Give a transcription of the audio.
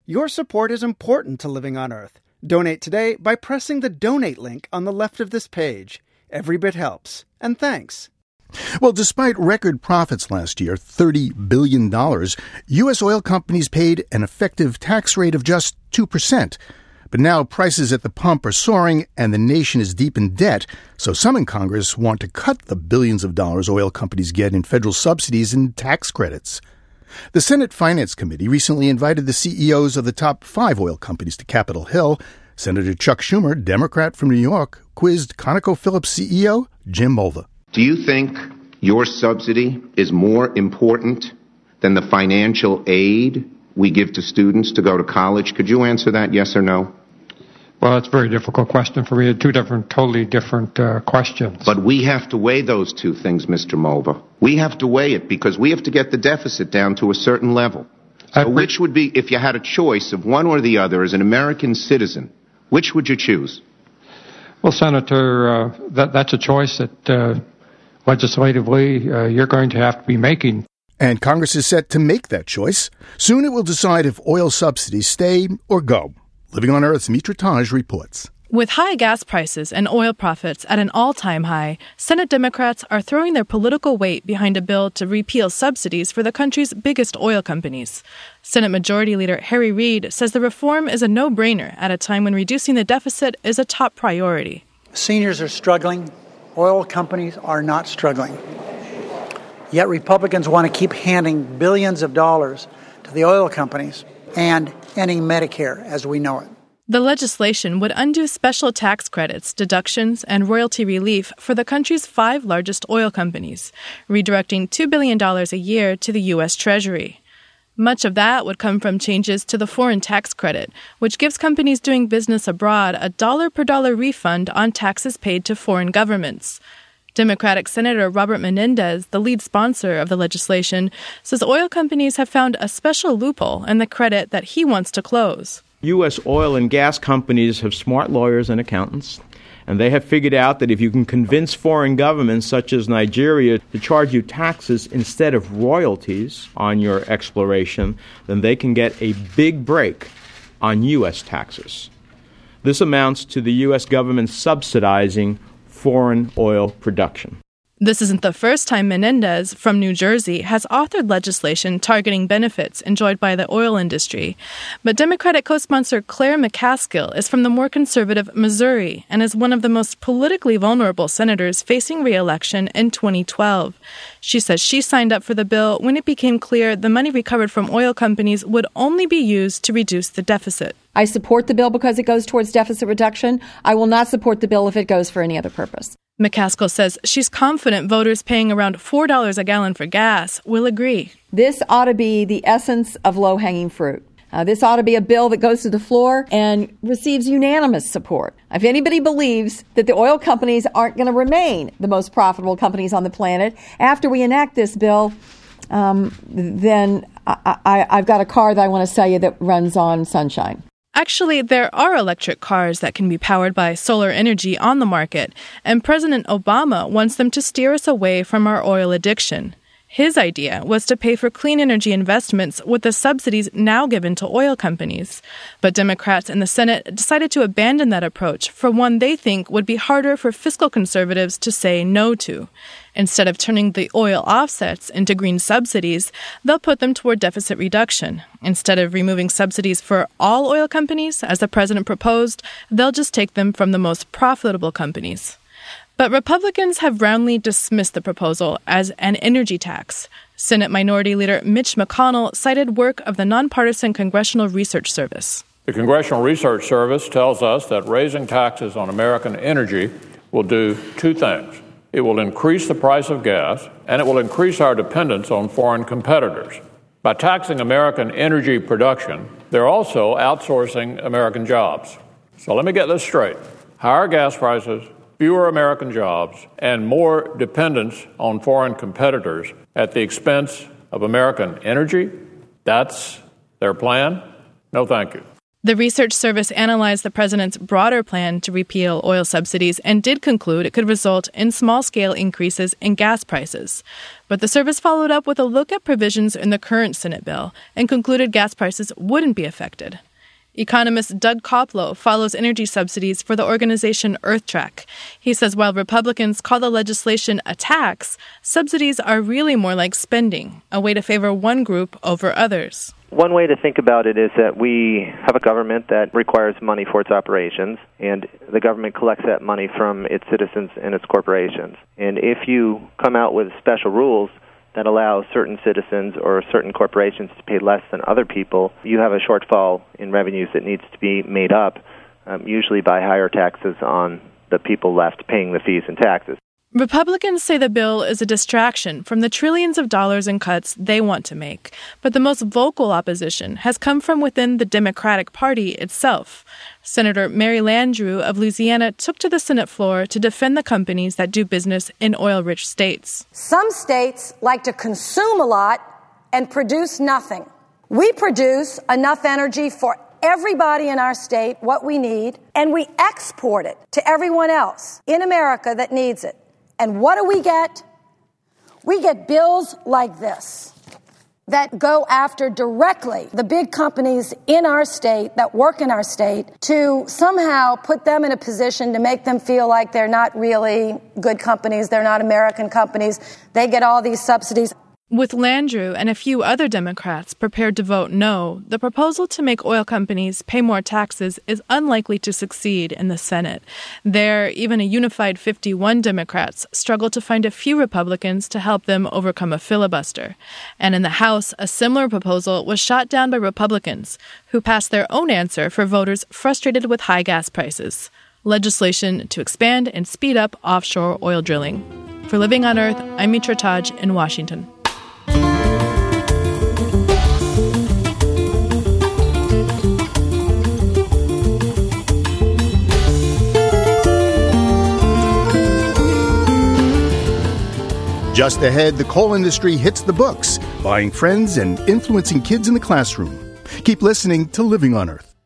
Your support is important to Living on Earth. Donate today by pressing the donate link on the left of this page. Every bit helps. And thanks. Well, despite record profits last year, $30 billion, U.S. oil companies paid an effective tax rate of just 2%. But now prices at the pump are soaring and the nation is deep in debt, so some in Congress want to cut the billions of dollars oil companies get in federal subsidies and tax credits. The Senate Finance Committee recently invited the CEOs of the top 5 oil companies to Capitol Hill. Senator Chuck Schumer, Democrat from New York, quizzed ConocoPhillips CEO Jim Mulva. Do you think your subsidy is more important than the financial aid we give to students to go to college? Could you answer that, yes or no? Well, that's a very difficult question for me. Totally different questions. But we have to weigh those two things, Mr. Mulva. We have to weigh it because we have to get the deficit down to a certain level. So which would be, if you had a choice of one or the other as an American citizen, which would you choose? Well, Senator, that's a choice that legislatively you're going to have to be making. And Congress is set to make that choice. Soon it will decide if oil subsidies stay or go. Living on Earth's Mitra Taj reports. With high gas prices and oil profits at an all-time high, Senate Democrats are throwing their political weight behind a bill to repeal subsidies for the country's biggest oil companies. Senate Majority Leader Harry Reid says the reform is a no-brainer at a time when reducing the deficit is a top priority. Seniors are struggling. Oil companies are not struggling. Yet Republicans want to keep handing billions of dollars to the oil companies and ending Medicare as we know it. The legislation would undo special tax credits, deductions, and royalty relief for the country's 5 largest oil companies, redirecting $2 billion a year to the U.S. Treasury. Much of that would come from changes to the foreign tax credit, which gives companies doing business abroad a dollar-per-dollar refund on taxes paid to foreign governments. Democratic Senator Robert Menendez, the lead sponsor of the legislation, says oil companies have found a special loophole in the credit that he wants to close. U.S. oil and gas companies have smart lawyers and accountants, and they have figured out that if you can convince foreign governments, such as Nigeria, to charge you taxes instead of royalties on your exploration, then they can get a big break on U.S. taxes. This amounts to the U.S. government subsidizing foreign oil production. This isn't the first time Menendez, from New Jersey, has authored legislation targeting benefits enjoyed by the oil industry. But Democratic co-sponsor Claire McCaskill is from the more conservative Missouri and is one of the most politically vulnerable senators facing re-election in 2012. She says she signed up for the bill when it became clear the money recovered from oil companies would only be used to reduce the deficit. I support the bill because it goes towards deficit reduction. I will not support the bill if it goes for any other purpose. McCaskill says she's confident voters paying around $4 a gallon for gas will agree. This ought to be the essence of low-hanging fruit. This ought to be a bill that goes to the floor and receives unanimous support. If anybody believes that the oil companies aren't going to remain the most profitable companies on the planet after we enact this bill, then I've got a car that I want to sell you that runs on sunshine. Actually, there are electric cars that can be powered by solar energy on the market, and President Obama wants them to steer us away from our oil addiction. His idea was to pay for clean energy investments with the subsidies now given to oil companies. But Democrats in the Senate decided to abandon that approach for one they think would be harder for fiscal conservatives to say no to. Instead of turning the oil offsets into green subsidies, they'll put them toward deficit reduction. Instead of removing subsidies for all oil companies, as the president proposed, they'll just take them from the most profitable companies. But Republicans have roundly dismissed the proposal as an energy tax. Senate Minority Leader Mitch McConnell cited work of the nonpartisan Congressional Research Service. The Congressional Research Service tells us that raising taxes on American energy will do 2 things. It will increase the price of gas, and it will increase our dependence on foreign competitors. By taxing American energy production, they're also outsourcing American jobs. So let me get this straight. Higher gas prices, fewer American jobs, and more dependence on foreign competitors at the expense of American energy? That's their plan? No, thank you. The research service analyzed the president's broader plan to repeal oil subsidies and did conclude it could result in small-scale increases in gas prices. But the service followed up with a look at provisions in the current Senate bill and concluded gas prices wouldn't be affected. Economist Doug Koplow follows energy subsidies for the organization EarthTrack. He says while Republicans call the legislation a tax, subsidies are really more like spending, a way to favor one group over others. One way to think about it is that we have a government that requires money for its operations, and the government collects that money from its citizens and its corporations. And if you come out with special rules that allow certain citizens or certain corporations to pay less than other people, you have a shortfall in revenues that needs to be made up, usually by higher taxes on the people left paying the fees and taxes. Republicans say the bill is a distraction from the trillions of dollars in cuts they want to make, but the most vocal opposition has come from within the Democratic Party itself. Senator Mary Landrieu of Louisiana took to the Senate floor to defend the companies that do business in oil-rich states. Some states like to consume a lot and produce nothing. We produce enough energy for everybody in our state, what we need, and we export it to everyone else in America that needs it. And what do we get? We get bills like this that go after directly the big companies in our state that work in our state to somehow put them in a position to make them feel like they're not really good companies, they're not American companies. They get all these subsidies. With Landrieu and a few other Democrats prepared to vote no, the proposal to make oil companies pay more taxes is unlikely to succeed in the Senate. There, even a unified 51 Democrats struggle to find a few Republicans to help them overcome a filibuster. And in the House, a similar proposal was shot down by Republicans, who passed their own answer for voters frustrated with high gas prices: legislation to expand and speed up offshore oil drilling. For Living on Earth, I'm Mitra Taj in Washington. Just ahead, the coal industry hits the books, buying friends and influencing kids in the classroom. Keep listening to Living on Earth.